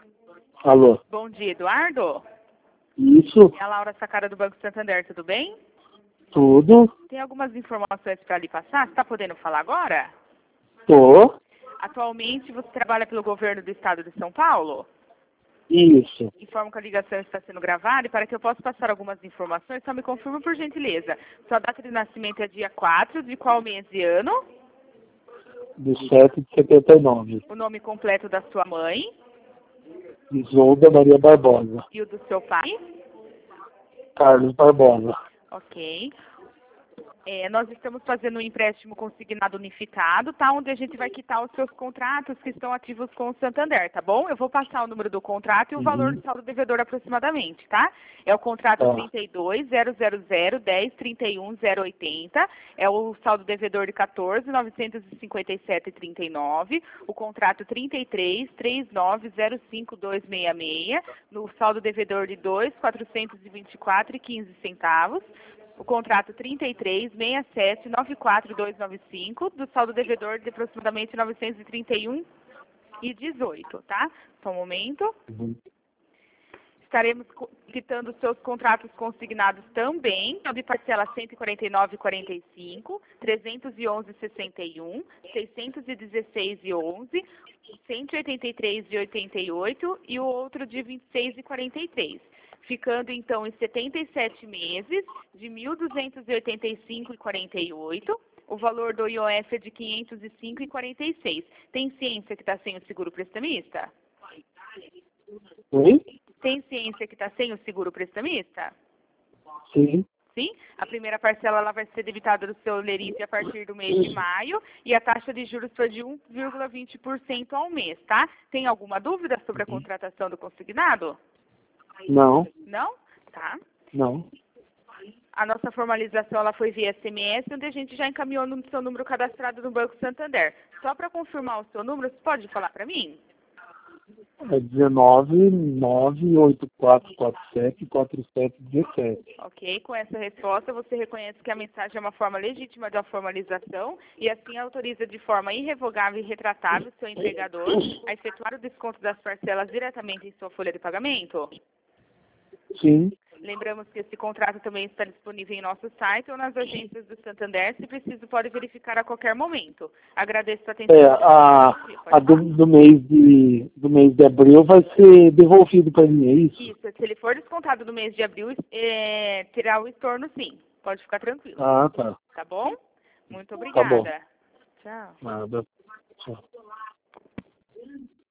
Alô? Bom dia, Eduardo. Isso? É a Laura Sacara do Banco Santander, tudo bem? Tudo? Tem algumas informações para lhe passar. Você está podendo falar agora? Tô? Atualmente você trabalha pelo governo do estado de São Paulo? Isso. Informo que a ligação está sendo gravada e para que eu possa passar algumas informações, só me confirma por gentileza. Sua data de nascimento é dia 4 de qual mês e ano? De 7 de 79. O nome completo da sua mãe Isolda Maria Barbosa. e o do seu pai? Carlos Barbosa. Ok. Nós estamos fazendo um empréstimo consignado unificado, tá? Onde a gente vai quitar os seus contratos que estão ativos com o Santander, tá bom? Eu vou passar o número do contrato e o valor do saldo devedor aproximadamente, tá? É o contrato Tá. 32.000.10.31.080, é o saldo devedor de 14.957,39, o contrato 33.39.05266, no saldo devedor de 2.424,15 o contrato 33.67.94.295, do saldo devedor de aproximadamente 931,18, tá? Só um momento. Uhum. Estaremos quitando os seus contratos consignados também, de parcela 149,45, 311,61, 616,11, 183,88 e o outro de 26,43. Ficando, então, em 77 meses, de 1.285,48. O valor do IOF é de 505,46. Tem ciência que está sem o seguro prestamista? Oi? Tem ciência que está sem o seguro prestamista? Sim. Sim? A primeira parcela ela vai ser debitada do seu lerite a partir do mês de maio e a taxa de juros foi de 1,20% ao mês, tá? Tem alguma dúvida sobre a contratação do consignado? Não. Não? Tá. Não. A nossa formalização ela foi via SMS, onde a gente já encaminhou no seu número cadastrado no Banco Santander. Só para confirmar o seu número, você pode falar para mim? É 19.984474717. Ok, com essa resposta você reconhece que a mensagem é uma forma legítima da formalização e assim autoriza de forma irrevogável e retratável o seu empregador a efetuar o desconto das parcelas diretamente em sua folha de pagamento? Sim. Lembramos que esse contrato também está disponível em nosso site ou nas agências do Santander, se preciso pode verificar a qualquer momento. Agradeço a atenção. A do mês de abril vai ser devolvido para mim, é isso? Isso, se ele for descontado no mês de abril, terá o estorno sim. Pode ficar tranquilo. Ah, tá. Tá bom? Muito Tá bom. obrigada. Tchau. Nada. Tchau.